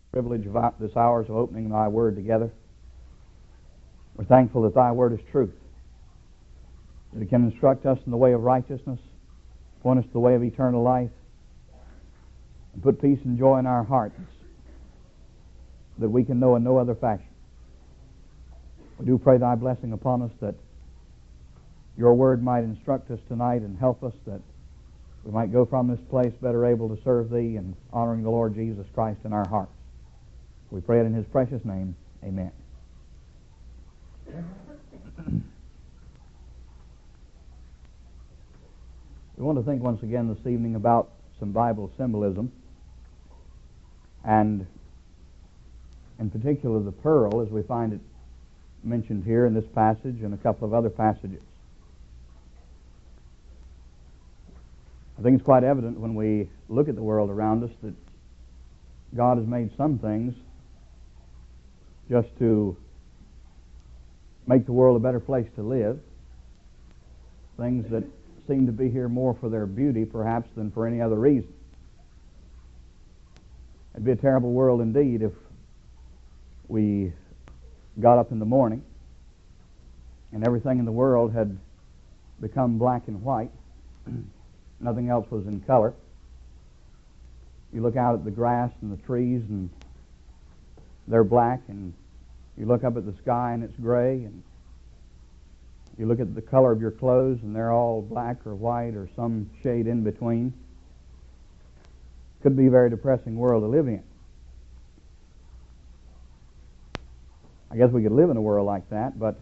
Privilege of this hours of opening Thy Word together. We're thankful that Thy Word is truth, that it can instruct us in the way of righteousness, point us to the way of eternal life, and put peace and joy in our hearts that we can know in no other fashion. We do pray Thy blessing upon us, that Your Word might instruct us tonight and help us, that we might go from this place better able to serve Thee and honoring the Lord Jesus Christ in our hearts. We pray it in His precious name. Amen. We want to think once again this evening about some Bible symbolism, and in particular the pearl as we find it mentioned here in this passage and a couple of other passages. I think it's quite evident when we look at the world around us that God has made some things just to make the world a better place to live, things that seem to be here more for their beauty perhaps than for any other reason. It'd be a terrible world indeed if we got up in the morning and everything in the world had become black and white. Nothing else was in color. You look out at the grass and the trees and they're black, and you look up at the sky and it's gray, and you look at the color of your clothes and they're all black or white or some shade in between. Could be a very depressing world to live in. I guess we could live in a world like that, but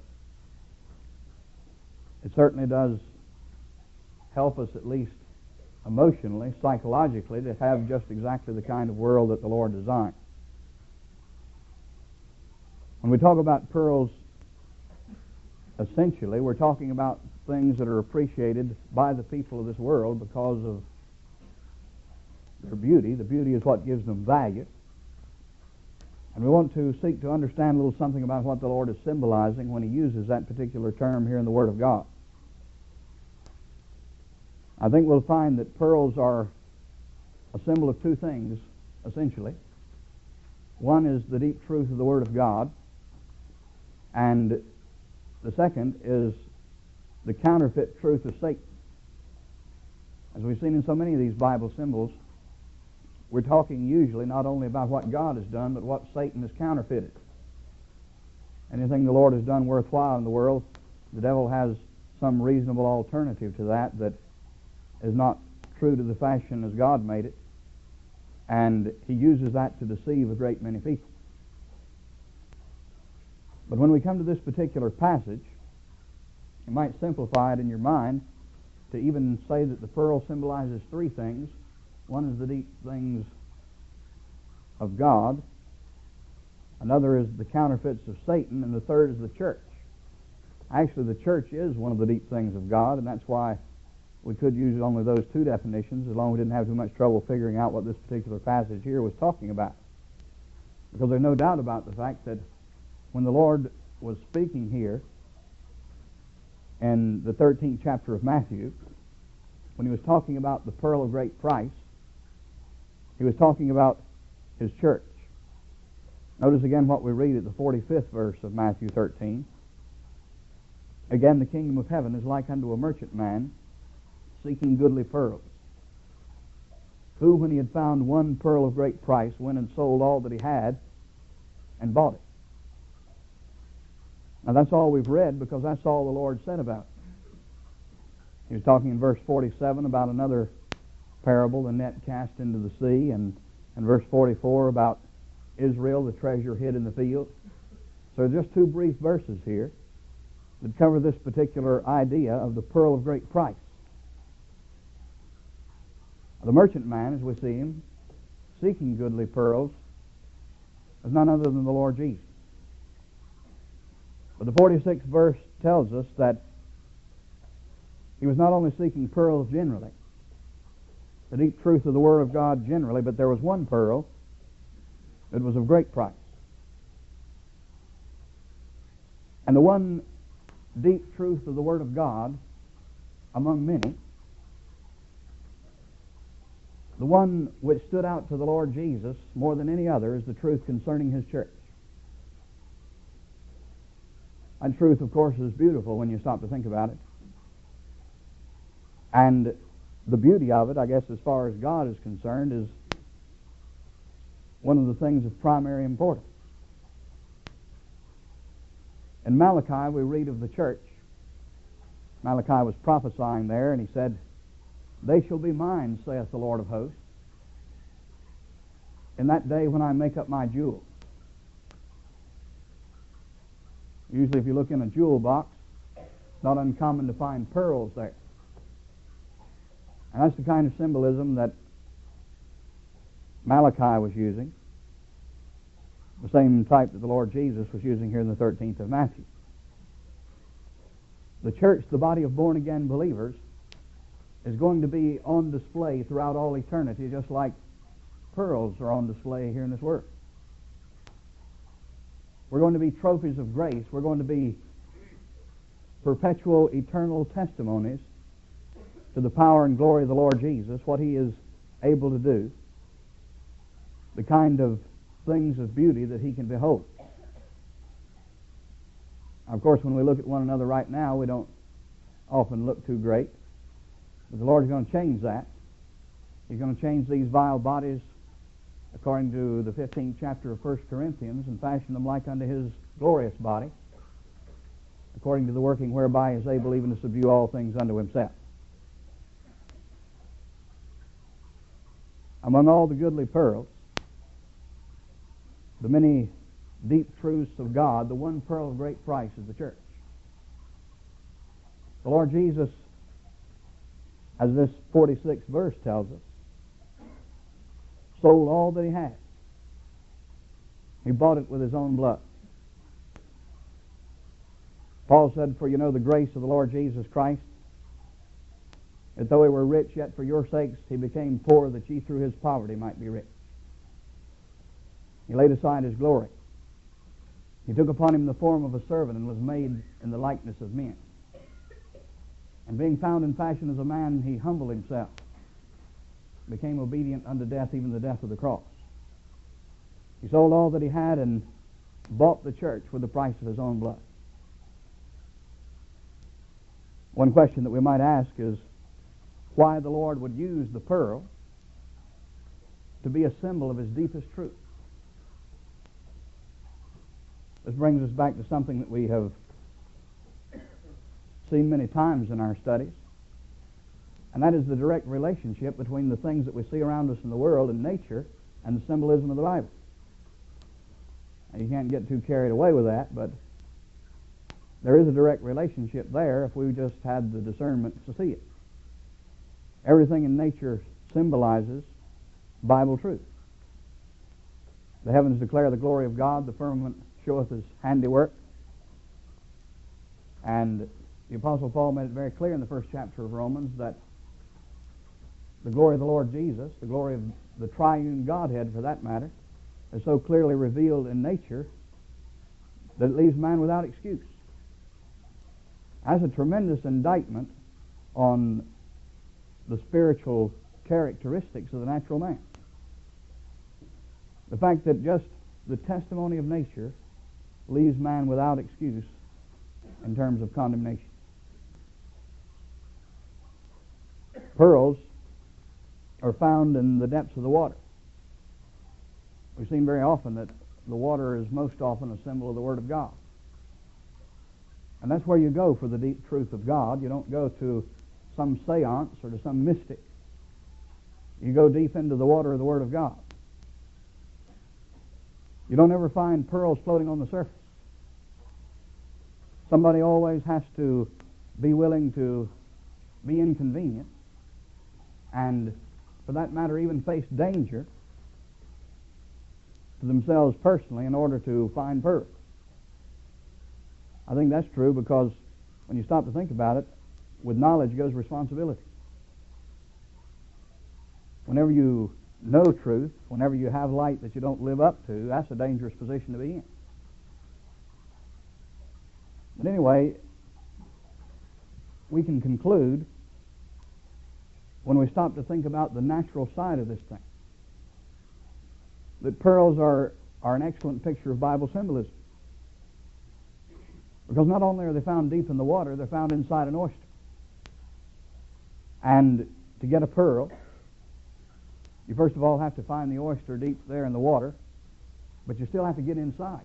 it certainly does help us, at least emotionally, psychologically, to have just exactly the kind of world that the Lord designed. When we talk about pearls, essentially, we're talking about things that are appreciated by the people of this world because of their beauty. The beauty is what gives them value. And we want to seek to understand a little something about what the Lord is symbolizing when He uses that particular term here in the Word of God. I think we'll find that pearls are a symbol of two things, essentially. One is the deep truth of the Word of God, and the second is the counterfeit truth of Satan. As we've seen in so many of these Bible symbols, we're talking usually not only about what God has done, but what Satan has counterfeited. Anything the Lord has done worthwhile in the world, the devil has some reasonable alternative to that that is not true to the fashion as God made it, and he uses that to deceive a great many people. But when we come to this particular passage, you might simplify it in your mind to even say that the pearl symbolizes three things. One is the deep things of God, another is the counterfeits of Satan, and the third is the church. Actually, the church is one of the deep things of God, and that's why we could use only those two definitions, as long as we didn't have too much trouble figuring out what this particular passage here was talking about. Because there's no doubt about the fact that when the Lord was speaking here in the 13th chapter of Matthew, when He was talking about the pearl of great price, He was talking about His church. Notice again what we read at the 45th verse of Matthew 13. Again, the kingdom of heaven is like unto a merchant man seeking goodly pearls, who, when he had found one pearl of great price, went and sold all that he had and bought it. Now that's all we've read, because that's all the Lord said about it. He was talking in verse 47 about another parable, the net cast into the sea, and in verse 44 about Israel, the treasure hid in the field. So just two brief verses here that cover this particular idea of the pearl of great price. The merchant man, as we see him, seeking goodly pearls, is none other than the Lord Jesus. But the 46th verse tells us that he was not only seeking pearls generally, the deep truth of the Word of God generally, but there was one pearl that was of great price. And the one deep truth of the Word of God among many The one which stood out to the Lord Jesus more than any other is the truth concerning His church. And truth, of course, is beautiful when you stop to think about it. And the beauty of it, I guess, as far as God is concerned, is one of the things of primary importance. In Malachi, we read of the church. Malachi was prophesying there, and he said, "They shall be mine, saith the Lord of hosts, in that day when I make up my jewels." Usually if you look in a jewel box, it's not uncommon to find pearls there. And that's the kind of symbolism that Malachi was using, the same type that the Lord Jesus was using here in the 13th of Matthew. The church, the body of born-again believers, is going to be on display throughout all eternity, just like pearls are on display here in this world. We're going to be trophies of grace. We're going to be perpetual, eternal testimonies to the power and glory of the Lord Jesus, what He is able to do, the kind of things of beauty that He can behold. Of course, when we look at one another right now, we don't often look too great. But the Lord is going to change that. He's going to change these vile bodies according to the 15th chapter of 1 Corinthians and fashion them like unto His glorious body, according to the working whereby He is able even to subdue all things unto Himself. Among all the goodly pearls, the many deep truths of God, the one pearl of great price is the church. The Lord Jesus, as this 46th verse tells us, sold all that He had. He bought it with His own blood. Paul said, "For you know the grace of the Lord Jesus Christ, that though He were rich, yet for your sakes He became poor, that ye through His poverty might be rich." He laid aside His glory. He took upon Him the form of a servant and was made in the likeness of men. And being found in fashion as a man, He humbled Himself, became obedient unto death, even the death of the cross. He sold all that He had and bought the church with the price of His own blood. One question that we might ask is why the Lord would use the pearl to be a symbol of His deepest truth. This brings us back to something that we have seen many times in our studies, and that is the direct relationship between the things that we see around us in the world and nature and the symbolism of the Bible. Now, you can't get too carried away with that, but there is a direct relationship there if we just had the discernment to see it. Everything in nature symbolizes Bible truth. The heavens declare the glory of God, the firmament showeth His handiwork. And the Apostle Paul made it very clear in the first chapter of Romans that the glory of the Lord Jesus, the glory of the triune Godhead for that matter, is so clearly revealed in nature that it leaves man without excuse. That's a tremendous indictment on the spiritual characteristics of the natural man. The fact that just the testimony of nature leaves man without excuse in terms of condemnation. Pearls are found in the depths of the water. We've seen very often that the water is most often a symbol of the Word of God. And that's where you go for the deep truth of God. You don't go to some seance or to some mystic. You go deep into the water of the Word of God. You don't ever find pearls floating on the surface. Somebody always has to be willing to be inconvenient and, for that matter, even face danger to themselves personally in order to find pearls. I think that's true because when you stop to think about it, with knowledge goes responsibility. Whenever you know truth, whenever you have light that you don't live up to, that's a dangerous position to be in. But anyway, we can conclude when we stop to think about the natural side of this thing. That pearls are an excellent picture of Bible symbolism. Because not only are they found deep in the water, they're found inside an oyster. And to get a pearl, you first of all have to find the oyster deep there in the water, but you still have to get inside.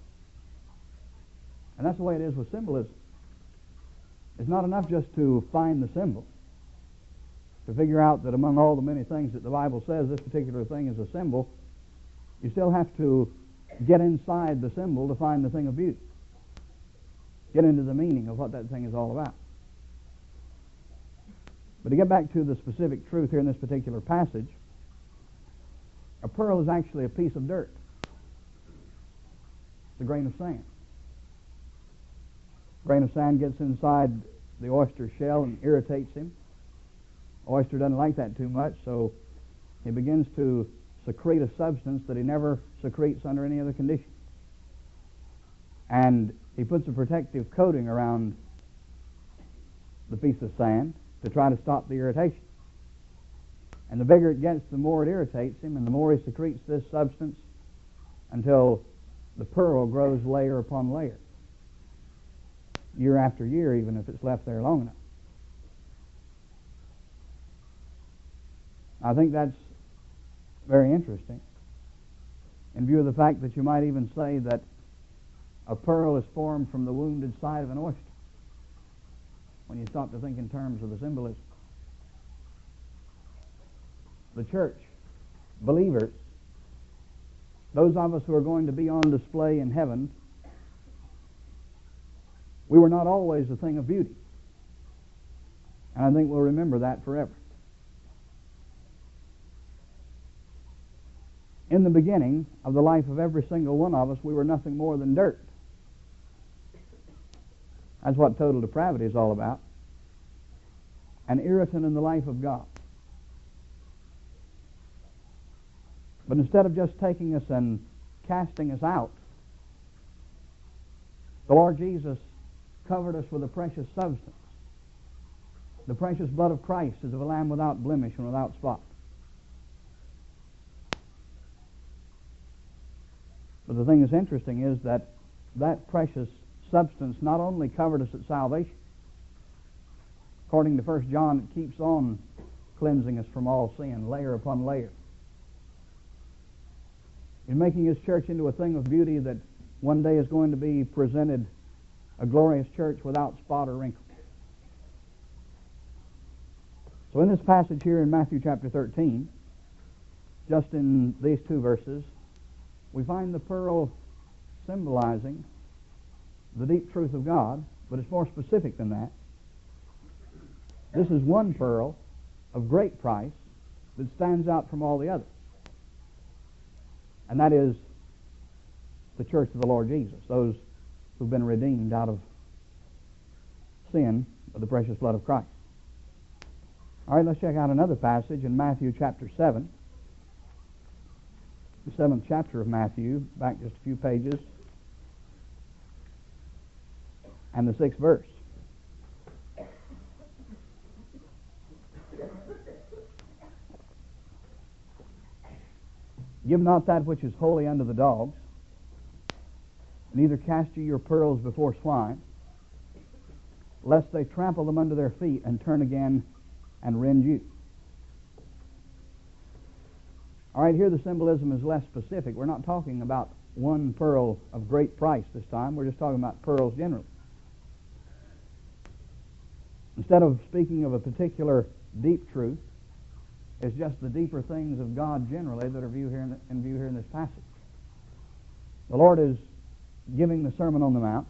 And that's the way it is with symbolism. It's not enough just to find the symbol, to figure out that among all the many things that the Bible says this particular thing is a symbol. You still have to get inside the symbol to find the thing of beauty. Get into the meaning of what that thing is all about. But to get back to the specific truth here in this particular passage, a pearl is actually a piece of dirt. It's a grain of sand. A grain of sand gets inside the oyster shell and irritates him. The oyster doesn't like that too much, so he begins to secrete a substance that he never secretes under any other condition. And he puts a protective coating around the piece of sand to try to stop the irritation. And the bigger it gets, the more it irritates him, and the more he secretes this substance until the pearl grows layer upon layer, year after year, even if it's left there long enough. I think that's very interesting in view of the fact that you might even say that a pearl is formed from the wounded side of an oyster when you stop to think in terms of the symbolism. The church, believers, those of us who are going to be on display in heaven, we were not always a thing of beauty. And I think we'll remember that forever. In the beginning of the life of every single one of us, we were nothing more than dirt. That's what total depravity is all about. An irritant in the life of God. But instead of just taking us and casting us out, the Lord Jesus covered us with a precious substance. The precious blood of Christ is of a lamb without blemish and without spot. But the thing that's interesting is that that precious substance not only covered us at salvation. According to 1 John, it keeps on cleansing us from all sin, layer upon layer. In making His church into a thing of beauty that one day is going to be presented a glorious church without spot or wrinkle. So in this passage here in Matthew chapter 13, just in these two verses, we find the pearl symbolizing the deep truth of God, but it's more specific than that. This is one pearl of great price that stands out from all the others. And that is the church of the Lord Jesus, those who've been redeemed out of sin by the precious blood of Christ. All right, let's check out another passage in Matthew chapter 7. The 7th chapter of Matthew, back just a few pages, and the 6th verse. Give not that which is holy unto the dogs, neither cast ye your pearls before swine, lest they trample them under their feet and turn again and rend you. All right, here the symbolism is less specific. We're not talking about one pearl of great price this time. We're just talking about pearls generally. Instead of speaking of a particular deep truth, it's just the deeper things of God generally that are in view here in this passage. The Lord is giving the Sermon on the Mount,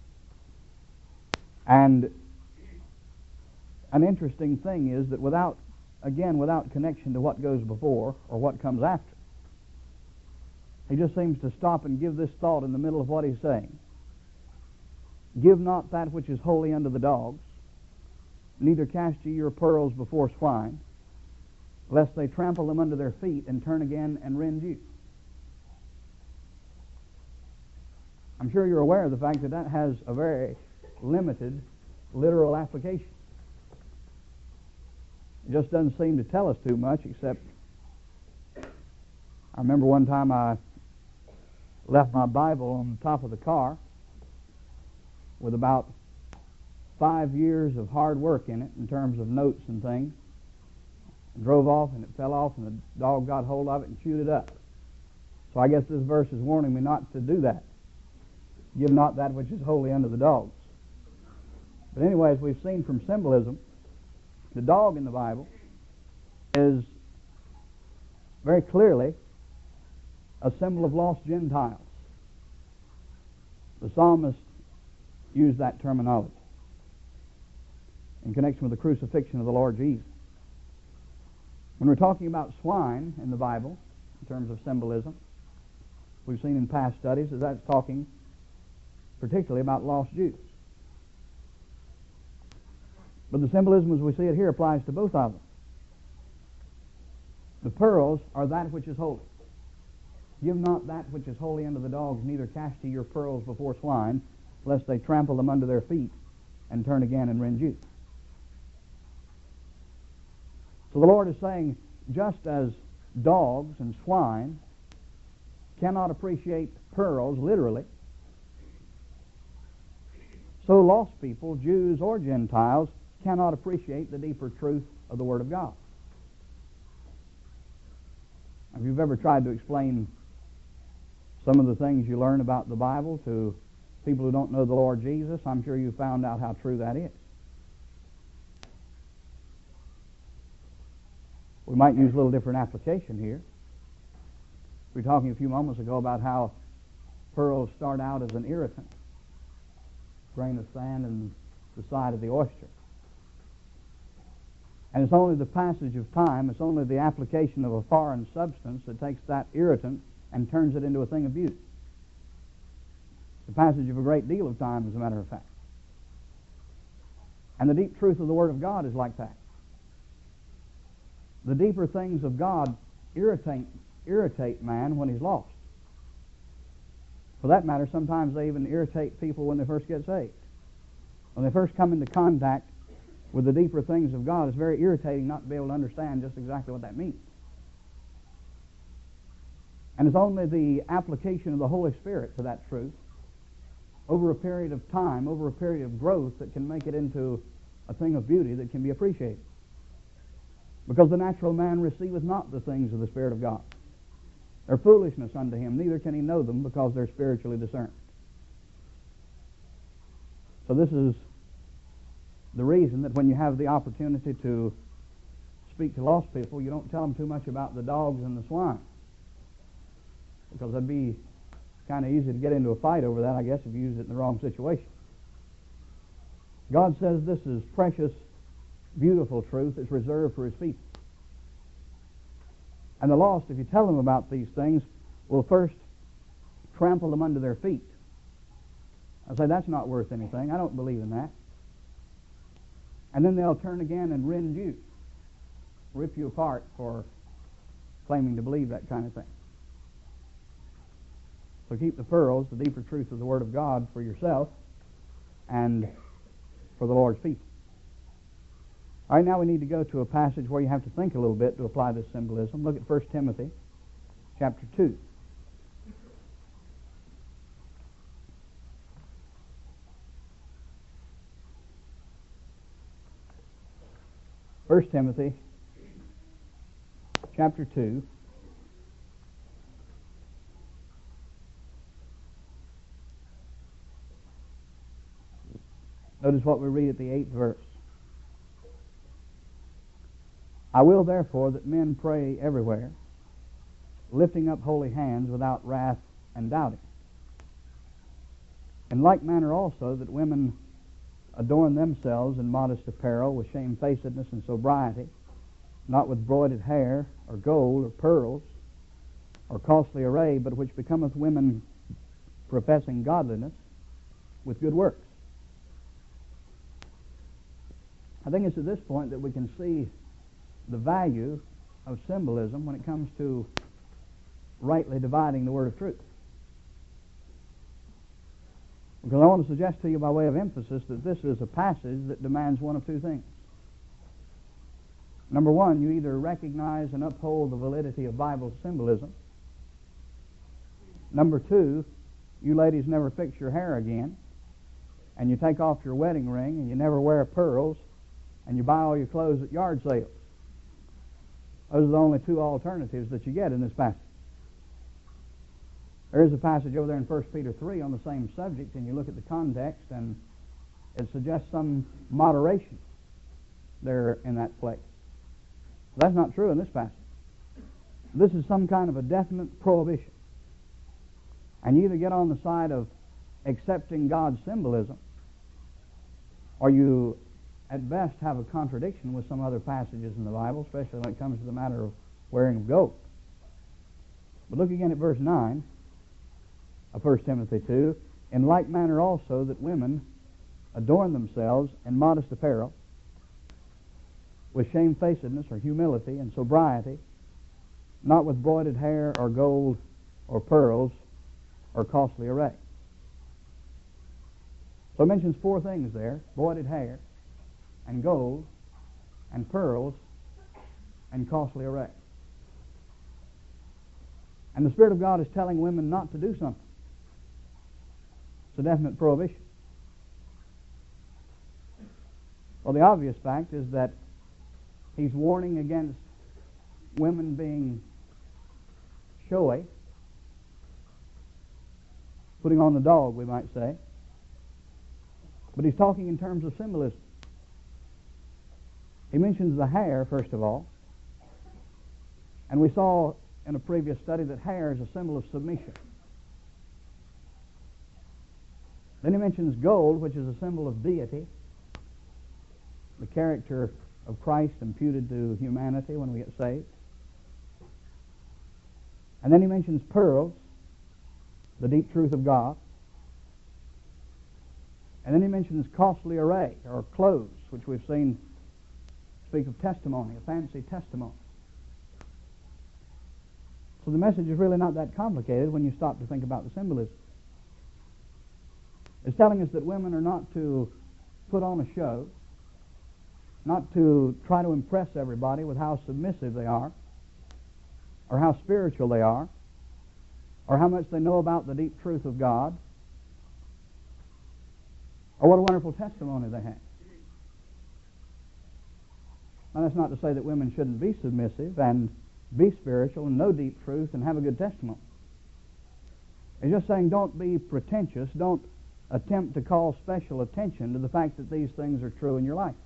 and an interesting thing is that without connection to what goes before or what comes after, he just seems to stop and give this thought in the middle of what he's saying. Give not that which is holy unto the dogs, neither cast ye your pearls before swine, lest they trample them under their feet and turn again and rend you. I'm sure you're aware of the fact that that has a very limited literal application. It just doesn't seem to tell us too much, except I remember one time I left my Bible on the top of the car with about 5 years of hard work in it in terms of notes and things, and drove off, and it fell off, and the dog got hold of it and chewed it up. So I guess this verse is warning me not to do that. Give not that which is holy unto the dogs. But anyway, as we've seen from symbolism, the dog in the Bible is very clearly a symbol of lost Gentiles. The psalmist used that terminology in connection with the crucifixion of the Lord Jesus. When we're talking about swine in the Bible, in terms of symbolism, we've seen in past studies that that's talking particularly about lost Jews. But the symbolism as we see it here applies to both of them. The pearls are that which is holy. Give not that which is holy unto the dogs, neither cast ye your pearls before swine, lest they trample them under their feet and turn again and rend you. So the Lord is saying, just as dogs and swine cannot appreciate pearls literally, so lost people, Jews or Gentiles, cannot appreciate the deeper truth of the Word of God. If you've ever tried to explain some of the things you learn about the Bible to people who don't know the Lord Jesus, I'm sure you found out how true that is. We might use a little different application here. We were talking a few moments ago about how pearls start out as an irritant, grain of sand in the side of the oyster. And it's only the passage of time, it's only the application of a foreign substance that takes that irritant and turns it into a thing of beauty. The passage of a great deal of time, as a matter of fact. And the deep truth of the Word of God is like that. The deeper things of God irritate man when he's lost. For that matter, sometimes they even irritate people when they first get saved. When they first come into contact with the deeper things of God, it's very irritating not to be able to understand just exactly what that means. And it's only the application of the Holy Spirit to that truth over a period of time, over a period of growth, that can make it into a thing of beauty that can be appreciated. Because the natural man receiveth not the things of the Spirit of God. They're foolishness unto him, neither can he know them, because they're spiritually discerned. So this is the reason that when you have the opportunity to speak to lost people, you don't tell them too much about the dogs and the swine. Because it'd be kind of easy to get into a fight over that, I guess, if you use it in the wrong situation. God says this is precious, beautiful truth. It's reserved for His people. And the lost, if you tell them about these things, will first trample them under their feet. I say, that's not worth anything. I don't believe in that. And then they'll turn again and rend you, rip you apart for claiming to believe that kind of thing. So keep the pearls, the deeper truth of the Word of God, for yourself and for the Lord's people. All right, now we need to go to a passage where you have to think a little bit to apply this symbolism. Look at 1 Timothy chapter 2. First Timothy chapter 2. Notice what we read at the 8th verse. I will therefore that men pray everywhere, lifting up holy hands without wrath and doubting. In like manner also that women adorn themselves in modest apparel with shamefacedness and sobriety, not with broided hair or gold or pearls or costly array, but which becometh women professing godliness with good works. I think it's at this point that we can see the value of symbolism when it comes to rightly dividing the word of truth. Because I want to suggest to you by way of emphasis that this is a passage that demands one of two things. Number one, you either recognize and uphold the validity of Bible symbolism. Number two, you ladies never fix your hair again, and you take off your wedding ring, and you never wear pearls, and you buy all your clothes at yard sales. Those are the only two alternatives that you get in this passage. There is a passage over there in 1 Peter 3 on the same subject, and you look at the context, and it suggests some moderation there in that place. That's not true in this passage. This is some kind of a definite prohibition. And you either get on the side of accepting God's symbolism, or you at best have a contradiction with some other passages in the Bible, especially when it comes to the matter of wearing of gold. But look again at verse 9 of 1 Timothy 2. In like manner also that women adorn themselves in modest apparel, with shamefacedness or humility and sobriety, not with broided hair or gold or pearls or costly array. So it mentions four things there: broided hair and gold and pearls and costly array. And the Spirit of God is telling women not to do something. It's a definite prohibition. Well, the obvious fact is that He's warning against women being showy, putting on the dog, we might say. But He's talking in terms of symbolism. He mentions the hair, first of all. And we saw in a previous study that hair is a symbol of submission. Then he mentions gold, which is a symbol of deity, the character of Christ imputed to humanity when we get saved. And then he mentions pearls, the deep truth of God. And then he mentions costly array, or clothes, which we've seen speak of testimony, a fancy testimony. So the message is really not that complicated when you stop to think about the symbolism. It's telling us that women are not to put on a show, not to try to impress everybody with how submissive they are, or how spiritual they are, or how much they know about the deep truth of God, or what a wonderful testimony they have. Now, that's not to say that women shouldn't be submissive and be spiritual and know deep truth and have a good testimony. It's just saying don't be pretentious, don't attempt to call special attention to the fact that these things are true in your life.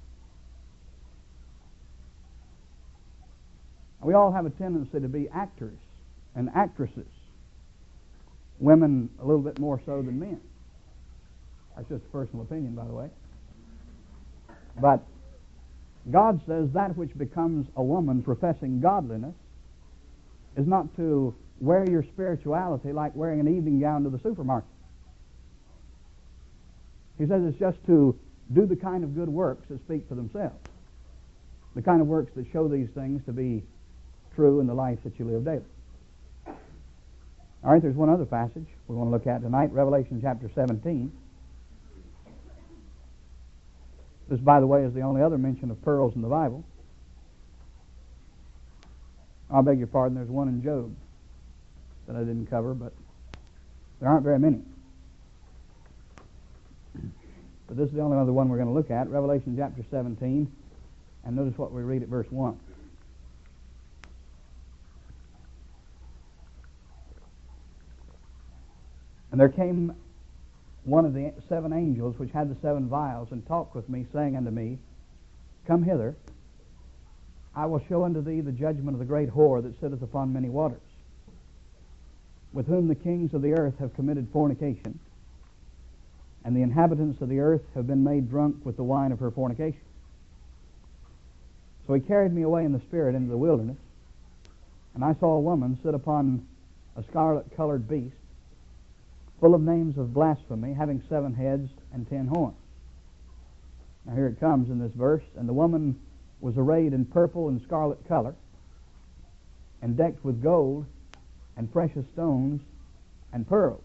We all have a tendency to be actors and actresses. Women a little bit more so than men. That's just a personal opinion, by the way. But God says that which becomes a woman professing godliness is not to wear your spirituality like wearing an evening gown to the supermarket. He says it's just to do the kind of good works that speak for themselves, the kind of works that show these things to be true in the life that you live daily. All right, there's one other passage we want to look at tonight, Revelation chapter 17. This, by the way, is the only other mention of pearls in the Bible. I beg your pardon, there's one in Job that I didn't cover, but there aren't very many. But this is the only other one we're going to look at, Revelation chapter 17, and notice what we read at verse 1. And there came one of the 7 angels which had the 7 vials, and talked with me, saying unto me, Come hither, I will show unto thee the judgment of the great whore that sitteth upon many waters, with whom the kings of the earth have committed fornication, and the inhabitants of the earth have been made drunk with the wine of her fornication. So he carried me away in the spirit into the wilderness, and I saw a woman sit upon a scarlet-colored beast, full of names of blasphemy, having 7 heads and 10 horns. Now here it comes in this verse, and the woman was arrayed in purple and scarlet color, and decked with gold and precious stones and pearls,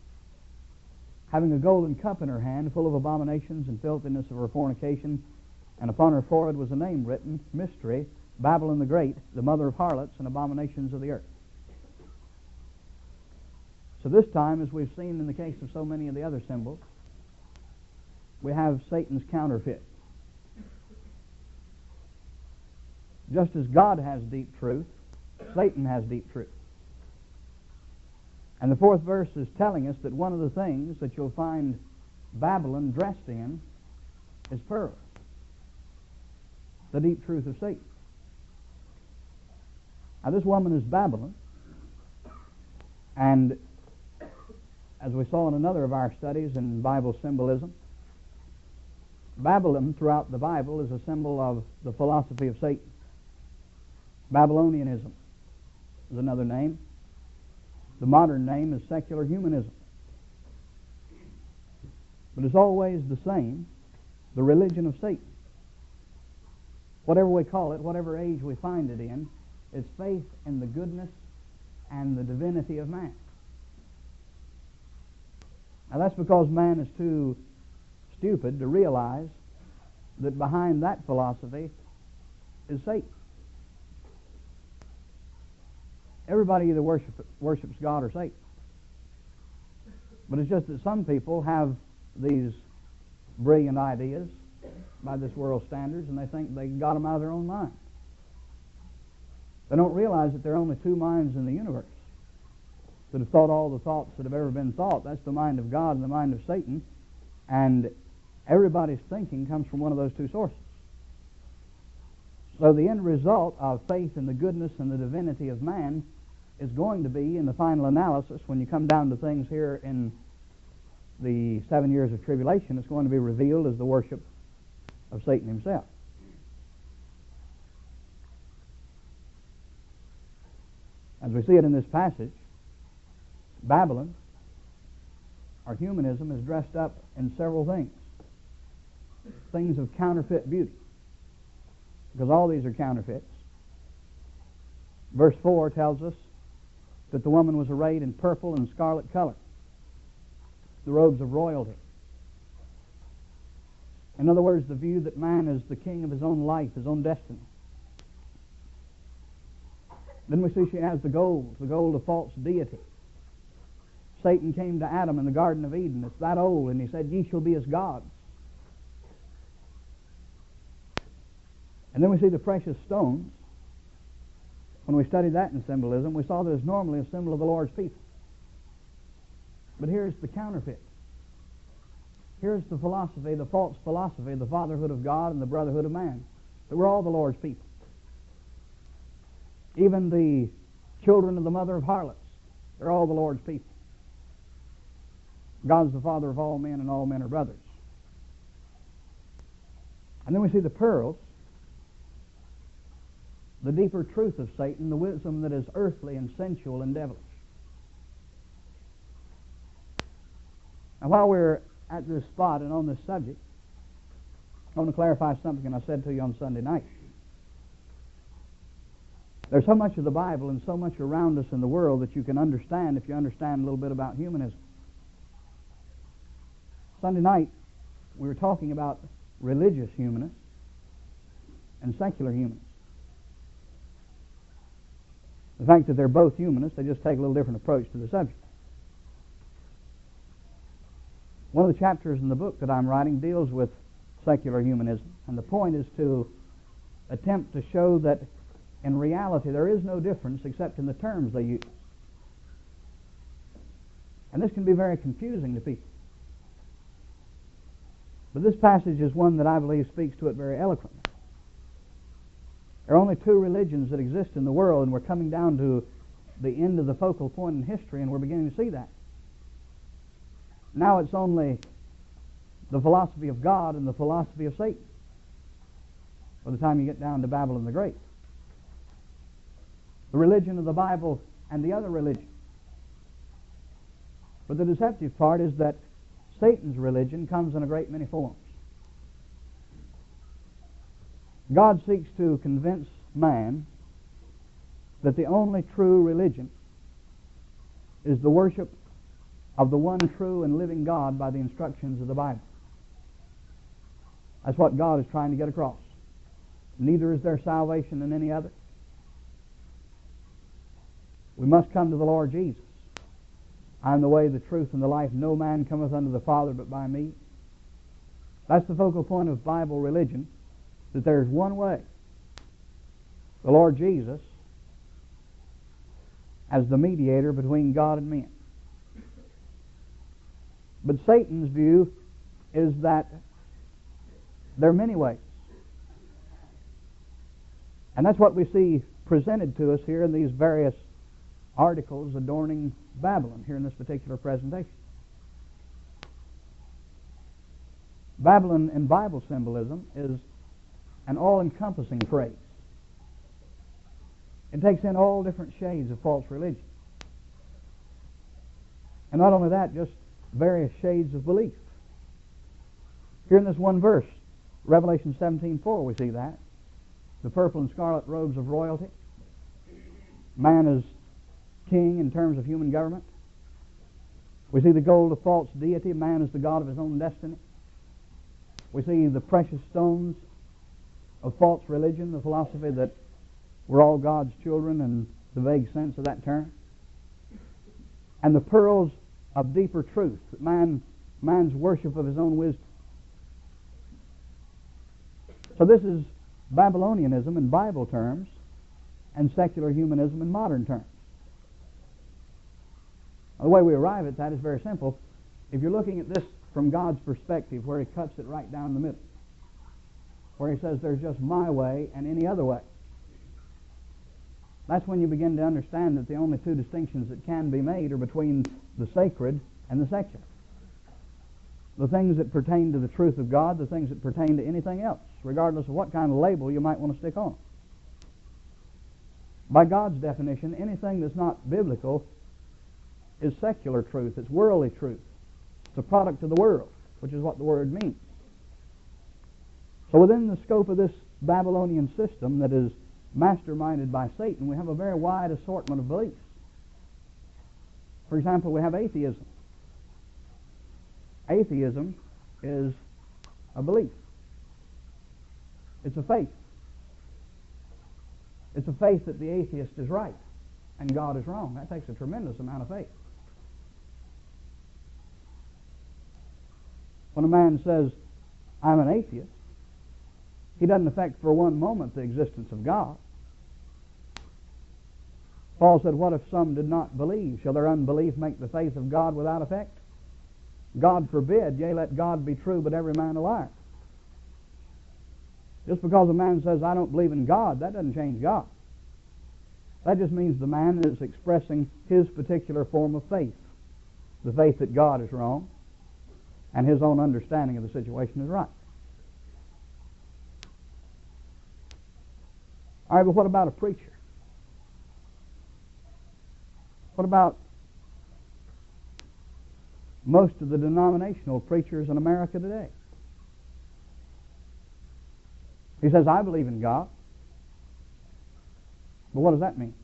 having a golden cup in her hand, full of abominations and filthiness of her fornication, And upon her forehead was a name written, Mystery, Babylon the Great, the mother of harlots and abominations of the earth. So this time, as we've seen in the case of so many of the other symbols, we have Satan's counterfeit. Just as God has deep truth, Satan has deep truth. And the fourth verse is telling us that one of the things that you'll find Babylon dressed in is pearl, the deep truth of Satan. Now this woman is Babylon, and as we saw in another of our studies in Bible symbolism, Babylon throughout the Bible is a symbol of the philosophy of Satan. Babylonianism is another name. The modern name is secular humanism. But it's always the same, the religion of Satan. Whatever we call it, whatever age we find it in, it's faith in the goodness and the divinity of man. Now that's because man is too stupid to realize that behind that philosophy is Satan. Everybody either worships God or Satan. But it's just that some people have these brilliant ideas by this world's standards, and they think they got them out of their own mind. They don't realize that there are only two minds in the universe that have thought all the thoughts that have ever been thought. That's the mind of God and the mind of Satan. And everybody's thinking comes from one of those two sources. So the end result of faith in the goodness and the divinity of man is going to be, in the final analysis, when you come down to things here in the 7 years of tribulation, it's going to be revealed as the worship of Satan himself. As we see it in this passage, Babylon, or humanism, is dressed up in several things. Things of counterfeit beauty, because all these are counterfeits. Verse 4 tells us that the woman was arrayed in purple and scarlet color, the robes of royalty. In other words, the view that man is the king of his own life, his own destiny. Then we see she has the gold of false deity. Satan came to Adam in the Garden of Eden. It's that old, and he said, "Ye shall be as gods." And then we see the precious stones. When we studied that in symbolism, we saw that it's normally a symbol of the Lord's people. But here's the counterfeit. Here's the philosophy, the false philosophy, the fatherhood of God and the brotherhood of man, that we're all the Lord's people. Even the children of the mother of harlots, they're all the Lord's people. God's the father of all men, and all men are brothers. And then we see the pearls, the deeper truth of Satan, the wisdom that is earthly and sensual and devilish. Now, while we're at this spot and on this subject, I want to clarify something I said to you on Sunday night. There's so much of the Bible and so much around us in the world that you can understand if you understand a little bit about humanism. Sunday night, we were talking about religious humanists and secular humanists. The fact that they're both humanists, they just take a little different approach to the subject. One of the chapters in the book that I'm writing deals with secular humanism, and the point is to attempt to show that in reality there is no difference except in the terms they use. And this can be very confusing to people. But this passage is one that I believe speaks to it very eloquently. There are only two religions that exist in the world, and we're coming down to the end of the focal point in history, and we're beginning to see that. Now it's only the philosophy of God and the philosophy of Satan by the time you get down to Babylon the Great. The religion of the Bible and the other religion. But the deceptive part is that Satan's religion comes in a great many forms. God seeks to convince man that the only true religion is the worship of the one true and living God by the instructions of the Bible. That's what God is trying to get across. Neither is there salvation in any other. We must come to the Lord Jesus. I am the way, the truth, and the life. No man cometh unto the Father but by me. That's the focal point of Bible religion, that there is one way. The Lord Jesus as the mediator between God and men. But Satan's view is that there are many ways. And that's what we see presented to us here in these various articles adorning Babylon here in this particular presentation. Babylon in Bible symbolism is an all-encompassing phrase. It takes in all different shades of false religion. And not only that, just various shades of belief. Here in this one verse, Revelation 17:4, we see that. The purple and scarlet robes of royalty. Man is king in terms of human government. We see the gold of false deity. Man is the god of his own destiny. We see the precious stones of false religion, the philosophy that we're all God's children in the vague sense of that term. And the pearls of deeper truth, that man's worship of his own wisdom. So this is Babylonianism in Bible terms and secular humanism in modern terms. Now, the way we arrive at that is very simple. If you're looking at this from God's perspective, where He cuts it right down the middle, where He says there's just my way and any other way, that's when you begin to understand that the only two distinctions that can be made are between the sacred and the secular. The things that pertain to the truth of God, the things that pertain to anything else, regardless of what kind of label you might want to stick on. By God's definition, anything that's not biblical is secular truth. It's worldly truth. It's a product of the world, which is what the word means. So within the scope of this Babylonian system that is masterminded by Satan, we have a very wide assortment of beliefs. For example, we have atheism. Atheism is a belief. It's a faith. It's a faith that the atheist is right and God is wrong. That takes a tremendous amount of faith. When a man says, I'm an atheist, he doesn't affect for one moment the existence of God. Paul said, what if some did not believe? Shall their unbelief make the faith of God without effect? God forbid, yea, let God be true, but every man a liar. Just because a man says, I don't believe in God, that doesn't change God. That just means the man is expressing his particular form of faith. The faith that God is wrong and his own understanding of the situation is right. All right, but what about a preacher? What about most of the denominational preachers in America today? He says, I believe in God. But what does that mean?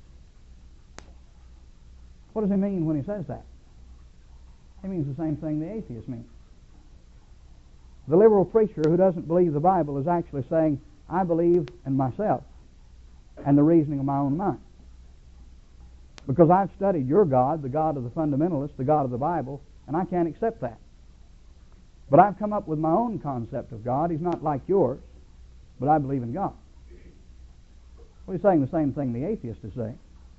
What does he mean when he says that? He means the same thing the atheist means. The liberal preacher who doesn't believe the Bible is actually saying, I believe in myself and the reasoning of my own mind. Because I've studied your God, the God of the fundamentalists, the God of the Bible, and I can't accept that. But I've come up with my own concept of God. He's not like yours, but I believe in God. Well, he's saying the same thing the atheist is saying.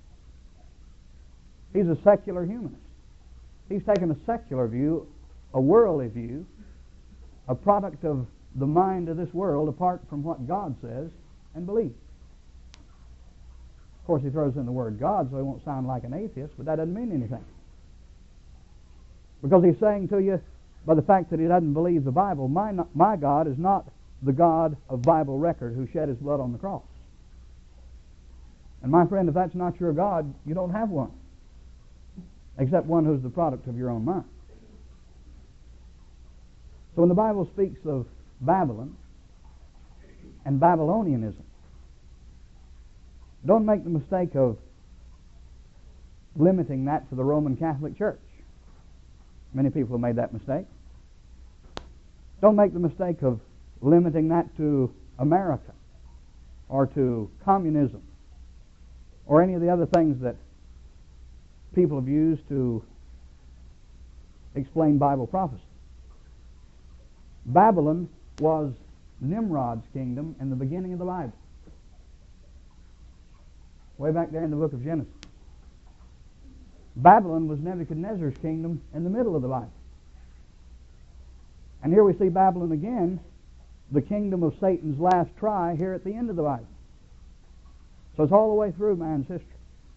He's a secular humanist. He's taken a secular view, a worldly view, a product of the mind of this world apart from what God says and believes. Of course, he throws in the word God so he won't sound like an atheist, but that doesn't mean anything. Because he's saying to you, by the fact that he doesn't believe the Bible, my God is not the God of Bible record who shed his blood on the cross. And my friend, if that's not your God, you don't have one, except one who's the product of your own mind. So when the Bible speaks of Babylon and Babylonianism, don't make the mistake of limiting that to the Roman Catholic Church. Many people have made that mistake. Don't make the mistake of limiting that to America or to communism or any of the other things that people have used to explain Bible prophecy. Babylon was Nimrod's kingdom in the beginning of the Bible. Way back there in the book of Genesis. Babylon was Nebuchadnezzar's kingdom in the middle of the Bible. And here we see Babylon again, the kingdom of Satan's last try, here at the end of the Bible. So it's all the way through man's history.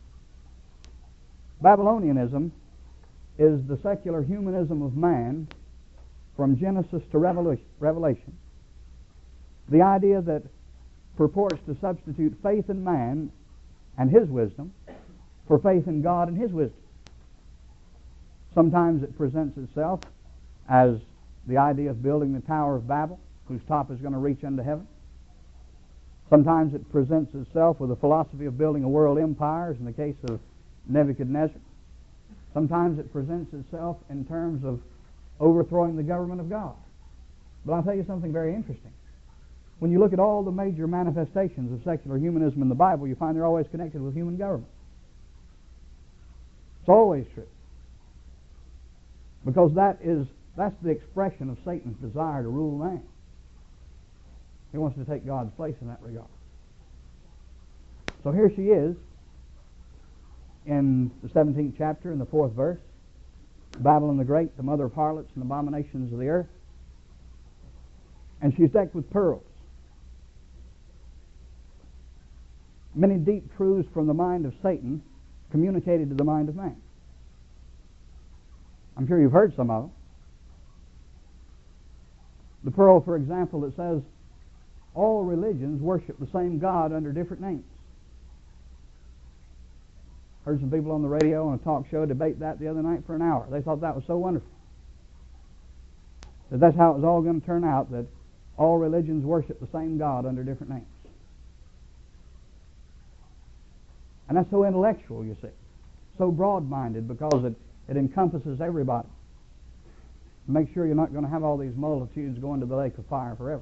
Babylonianism is the secular humanism of man from Genesis to Revelation. The idea that purports to substitute faith in man and his wisdom for faith in God and his wisdom. Sometimes it presents itself as the idea of building the Tower of Babel, whose top is going to reach unto heaven. Sometimes it presents itself with a philosophy of building a world empire, as in the case of Nebuchadnezzar. Sometimes it presents itself in terms of overthrowing the government of God. But I'll tell you something very interesting. When you look at all the major manifestations of secular humanism in the Bible, you find they're always connected with human government. It's always true. Because that's the expression of Satan's desire to rule man. He wants to take God's place in that regard. So here she is in the 17th chapter, in the 4th verse. Babylon the Great, the mother of harlots and abominations of the earth. And she's decked with pearls. Many deep truths from the mind of Satan communicated to the mind of man. I'm sure you've heard some of them. The pearl, for example, that says all religions worship the same God under different names. Heard some people on the radio on a talk show debate that the other night for an hour. They thought that was so wonderful. That's how it was all going to turn out, that all religions worship the same God under different names. And that's so intellectual, you see. So broad-minded, because it encompasses everybody. Make sure you're not going to have all these multitudes going to the lake of fire forever.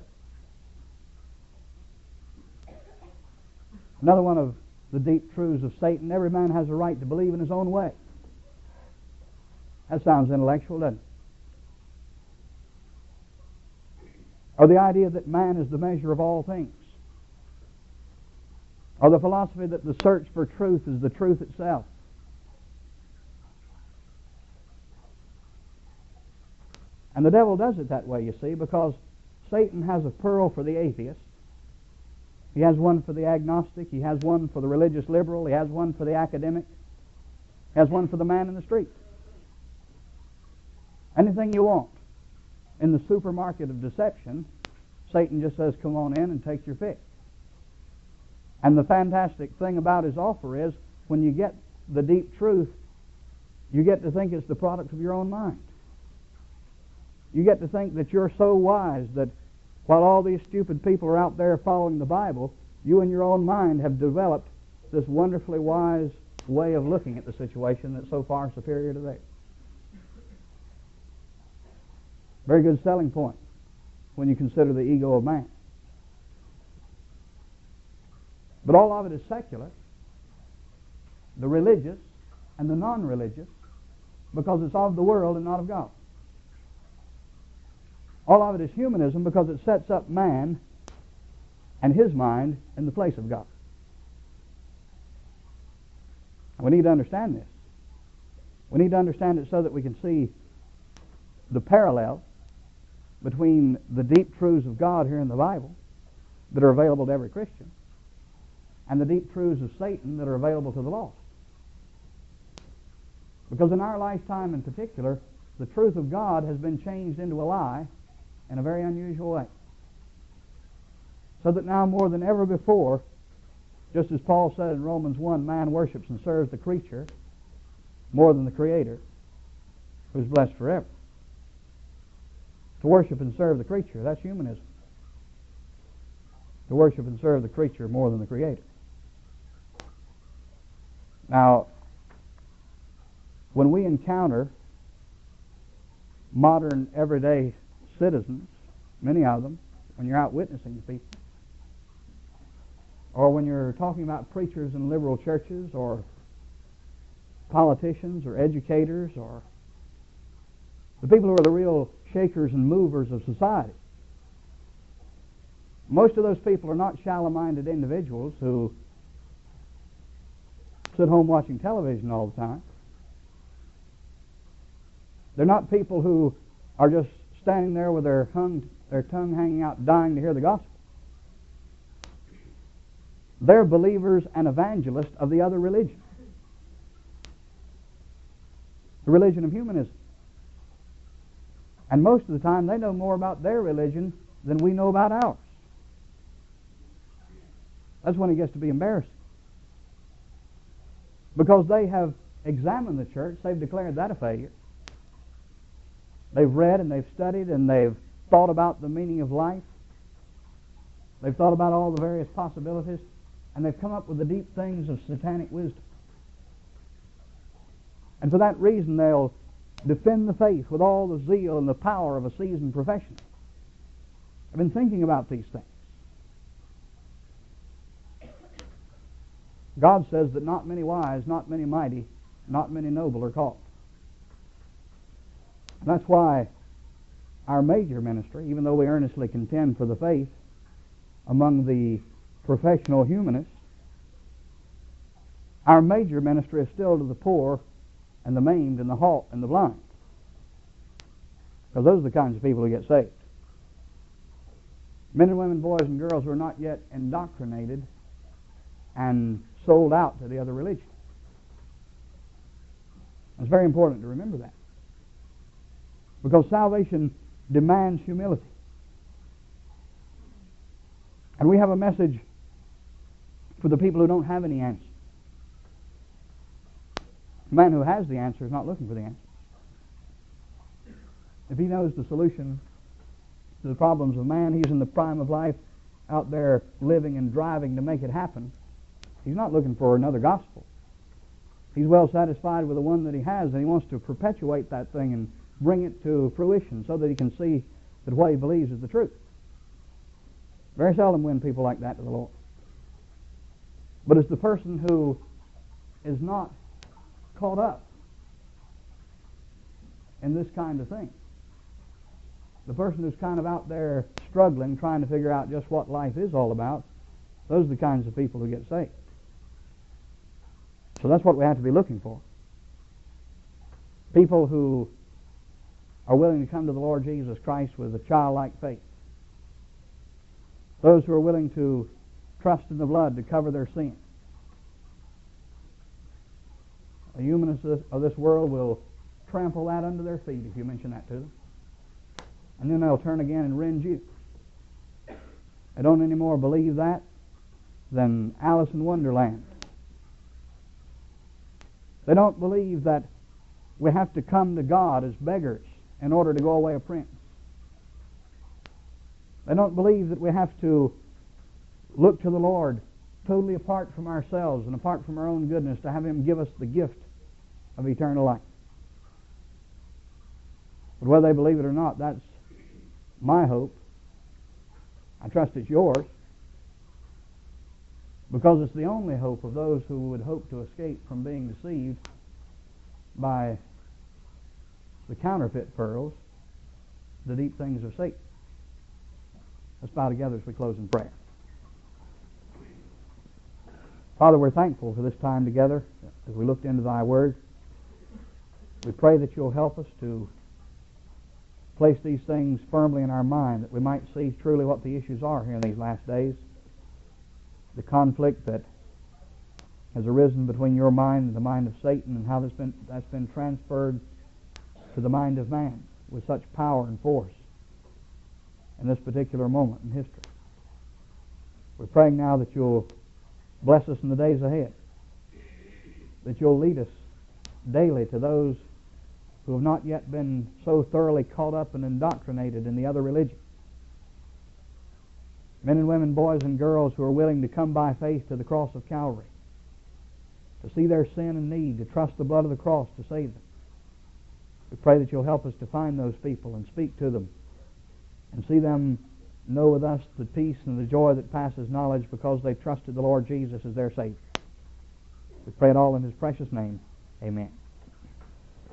Another one of the deep truths of Satan, every man has a right to believe in his own way. That sounds intellectual, doesn't it? Or the idea that man is the measure of all things. Or the philosophy that the search for truth is the truth itself. And the devil does it that way, you see, because Satan has a pearl for the atheist. He has one for the agnostic. He has one for the religious liberal. He has one for the academic. He has one for the man in the street. Anything you want. In the supermarket of deception, Satan just says, come on in and take your pick. And the fantastic thing about his offer is, when you get the deep truth, you get to think it's the product of your own mind. You get to think that you're so wise that while all these stupid people are out there following the Bible, you in your own mind have developed this wonderfully wise way of looking at the situation that's so far superior to theirs. Very good selling point when you consider the ego of man. But all of it is secular, the religious and the non-religious, because it's of the world and not of God. All of it is humanism because it sets up man and his mind in the place of God. We need to understand this. We need to understand it so that we can see the parallel between the deep truths of God here in the Bible that are available to every Christian and the deep truths of Satan that are available to the lost. Because in our lifetime in particular, the truth of God has been changed into a lie in a very unusual way. So that now more than ever before, just as Paul said in Romans 1, man worships and serves the creature more than the Creator, who's blessed forever. To worship and serve the creature, that's humanism. To worship and serve the creature more than the Creator. Now, when we encounter modern everyday citizens, many of them, when you're out witnessing to people, or when you're talking about preachers in liberal churches, or politicians, or educators, or the people who are the real shakers and movers of society. Most of those people are not shallow-minded individuals who sit home watching television all the time. They're not people who are just standing there with their tongue hanging out, dying to hear the gospel. They're believers and evangelists of the other religion, the religion of humanism. And most of the time they know more about their religion than we know about ours. That's when it gets to be embarrassing. Because they have examined the church, they've declared that a failure. They've read and they've studied and they've thought about the meaning of life. They've thought about all the various possibilities, and they've come up with the deep things of satanic wisdom. And for that reason they'll defend the faith with all the zeal and the power of a seasoned professional. I've been thinking about these things. God says that not many wise, not many mighty, not many noble are called. And that's why our major ministry, even though we earnestly contend for the faith among the professional humanists, our major ministry is still to the poor and the maimed and the halt and the blind. Because those are the kinds of people who get saved. Men and women, boys and girls who are not yet indoctrinated and sold out to the other religion. It's very important to remember that. Because salvation demands humility. And we have a message for the people who don't have any answers. The man who has the answer is not looking for the answer. If he knows the solution to the problems of man, he's in the prime of life, out there living and driving to make it happen. He's not looking for another gospel. He's well satisfied with the one that he has, and he wants to perpetuate that thing and bring it to fruition so that he can see that what he believes is the truth. Very seldom win people like that to the Lord. But it's the person who is not caught up in this kind of thing. The person who's kind of out there struggling, trying to figure out just what life is all about, those are the kinds of people who get saved. So that's what we have to be looking for. People who are willing to come to the Lord Jesus Christ with a childlike faith. Those who are willing to trust in the blood to cover their sin. The humanists of this world will trample that under their feet if you mention that to them. And then they'll turn again and rend you. They don't anymore believe that than Alice in Wonderland. They don't believe that we have to come to God as beggars in order to go away a prince. They don't believe that we have to look to the Lord totally apart from ourselves and apart from our own goodness to have Him give us the gift of eternal life. But whether they believe it or not, that's my hope. I trust it's yours, because it's the only hope of those who would hope to escape from being deceived by the counterfeit pearls, the deep things of Satan. Let's bow together as we close in prayer. Father, we're thankful for this time together as we looked into Thy Word. We pray that You'll help us to place these things firmly in our mind, that we might see truly what the issues are here in these last days. The conflict that has arisen between Your mind and the mind of Satan, and how that's been transferred to the mind of man with such power and force in this particular moment in history. We're praying now that You'll bless us in the days ahead, that You'll lead us daily to those who have not yet been so thoroughly caught up and indoctrinated in the other religion. Men and women, boys and girls who are willing to come by faith to the cross of Calvary, to see their sin and need, to trust the blood of the cross to save them. We pray that You'll help us to find those people and speak to them and see them know with us the peace and the joy that passes knowledge because they trusted the Lord Jesus as their Savior. We pray it all in His precious name. Amen.